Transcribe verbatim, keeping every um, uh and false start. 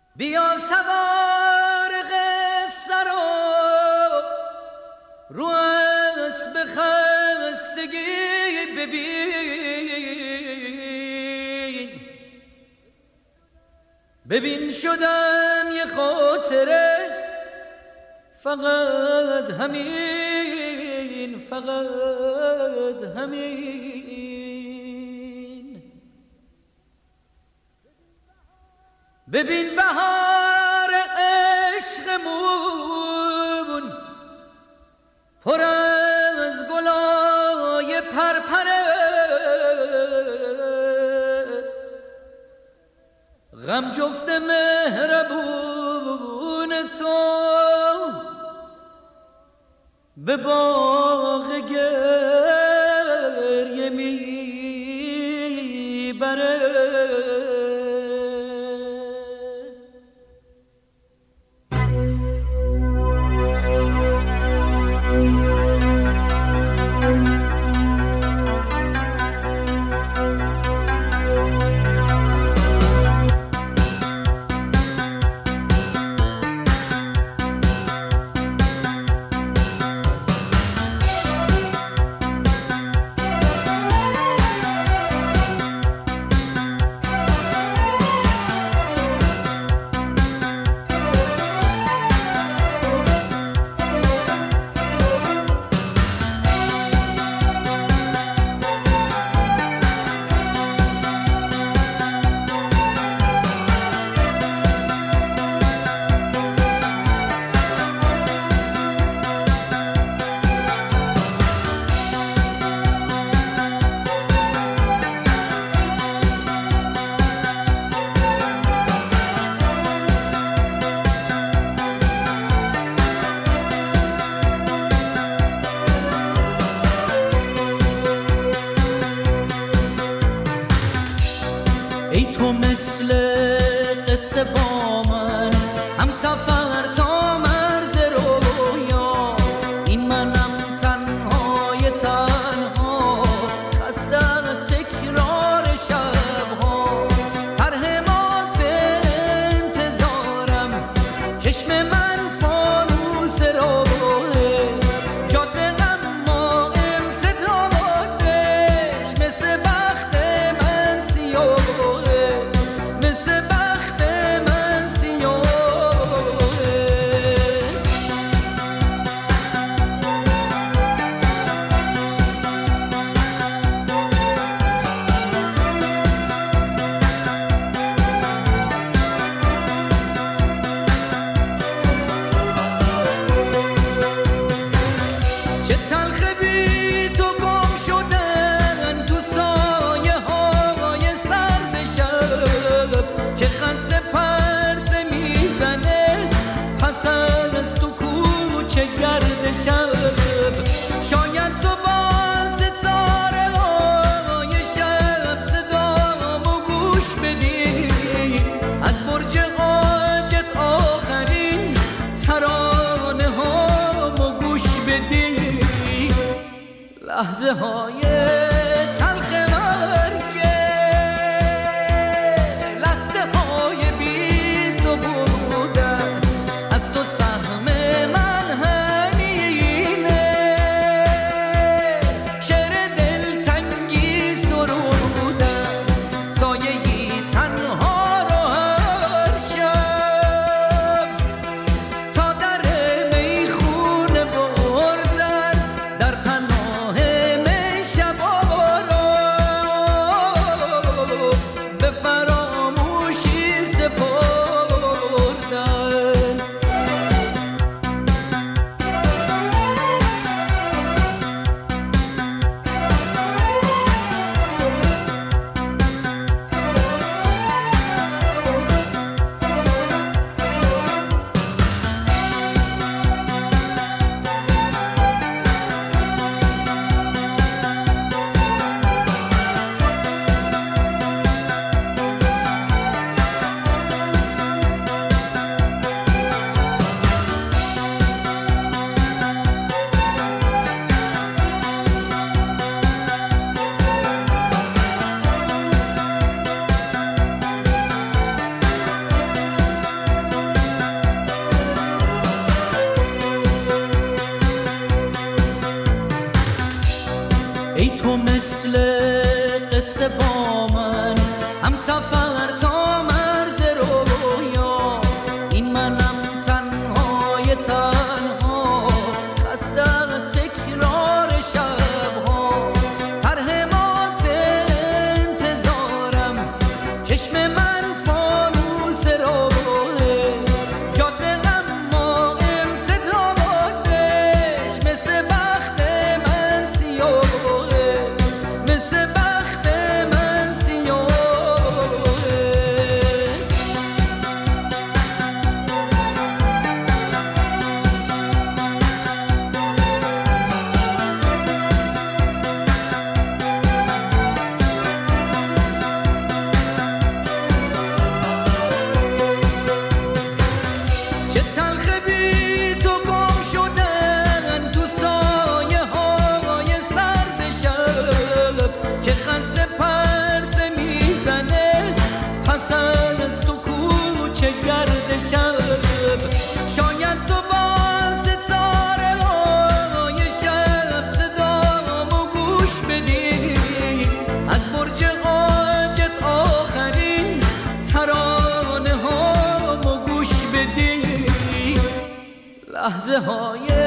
بیا سوار قصه رو رو اسب خستگی ببین، ببین شدم یه خاطره، فقط همین، فقط همین. ببین بهار عشقمون پر از گلای پرپره، غم جفت مهربون تو به باغ گریه میبره. ای تو مثل قصه با من هم سفر تا مرز رویا، این منم تنهای تنها خسته از تکرار شبها، طرح مات انتظارم چشم من فانوس راهه، جاده اما امتدادش مثل بخت من سیاه، شاید تو با ستاره های شب صدامو گوش بدی، از برج حاجت آخرین ترانه هامو گوش بدی، لحظه های تلخ مرگه، لحظه های بی تو بودن، از تو سهم من همینه، شعر دلتنگی سرودن، سایه‌ای تنها رو هر شب تا در میخونه بردن، در پناه می شبا همسفر تا مرز رویا، این منم تنهای تنها، خسته از تکرار شبها، ترهمات انتظارم، چشم من فانوس راهه، جاده اما امتدادش مثل بخت من سیاهه، مثل بخت من سیاهه. چه تلخ بی تو گم شدن تو سایه های سرد شب، چه خسته پرسه میزنه پس از تو کوچه گرد شب. شاید تو با ستاره های شب صدامو گوش بدی، از برج عاجت آخرین ترانه هامو گوش بدی، لحظه های